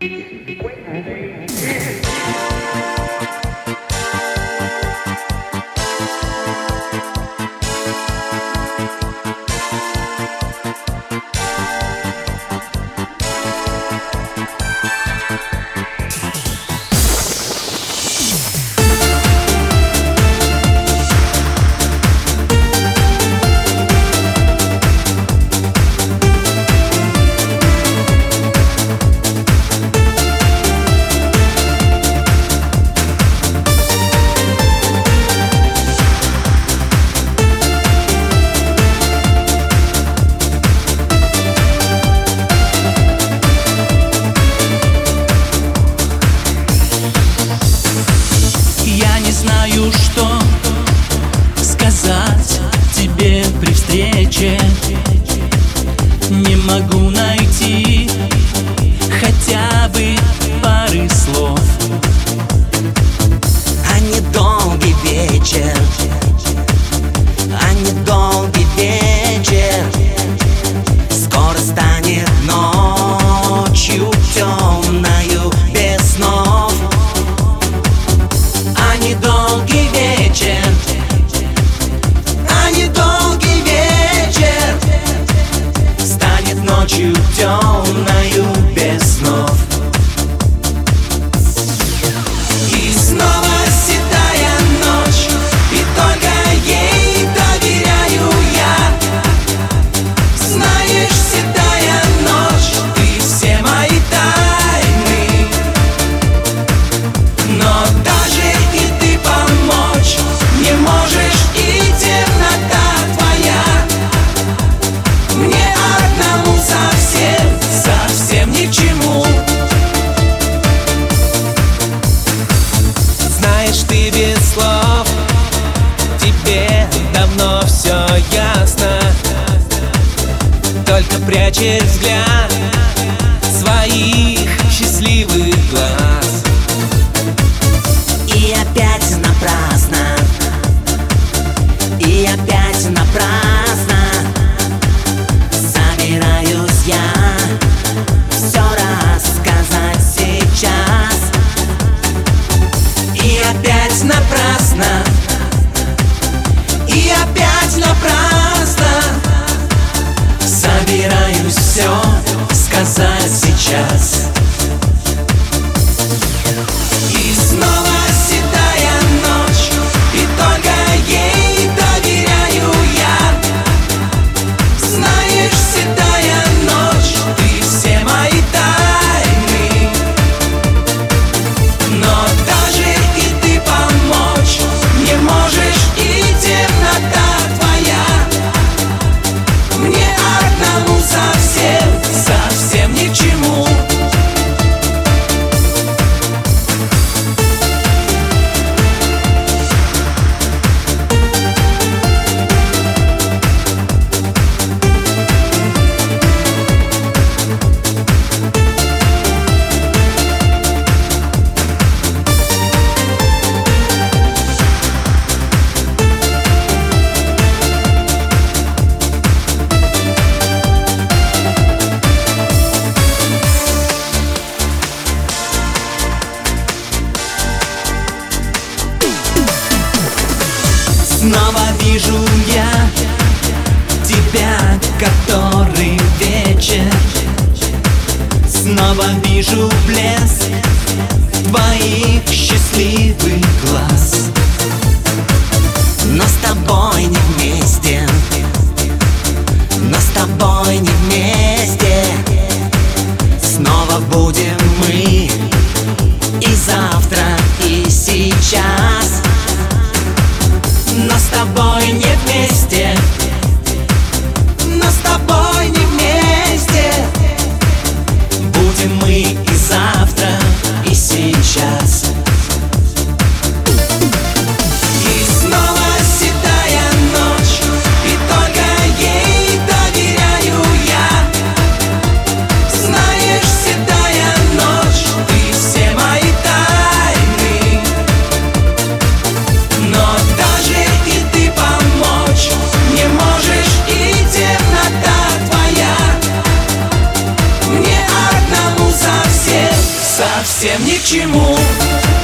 Я не знаю, что сказать тебе при встрече. Не могу найти хотя бы пары слов. А недолгий вечер, а недолгий вечер скоро станет ночью темною без снов. А недолгий вечер, а недолгий вечер станет ночью темною без снов. И снова седая ночь, и только ей доверяю я. Знаешь, седая ночь, ты все мои тайны. Но даже и ты помочь не можешь, и темнота твоя мне одному совсем, совсем ни к чему. Знаешь, ты без слов, тебе давно все ясно. Только прячешь взгляд своих счастливых глаз. И опять напрасно, и опять напрасно собираюсь я все рассказать сейчас. И опять напрасно, и опять напрасно собираюсь все сказать сейчас. И снова седая ночь, и только ей доверяю я. Знаешь, седая ночь, ты все мои тайны. Но даже и ты помочь не можешь, и темнота твоя мне одному совсем, совсем ни к чему. Снова вижу я тебя, который вечер. Снова вижу блеск твоих счастливых глаз. Но с тобой не вместе, но с тобой не вместе. Снова будем мы и завтра, и сейчас. Но с тобой не вместе, но с тобой не вместе. Будем мы и завтра, и сейчас. совсем ни к чему.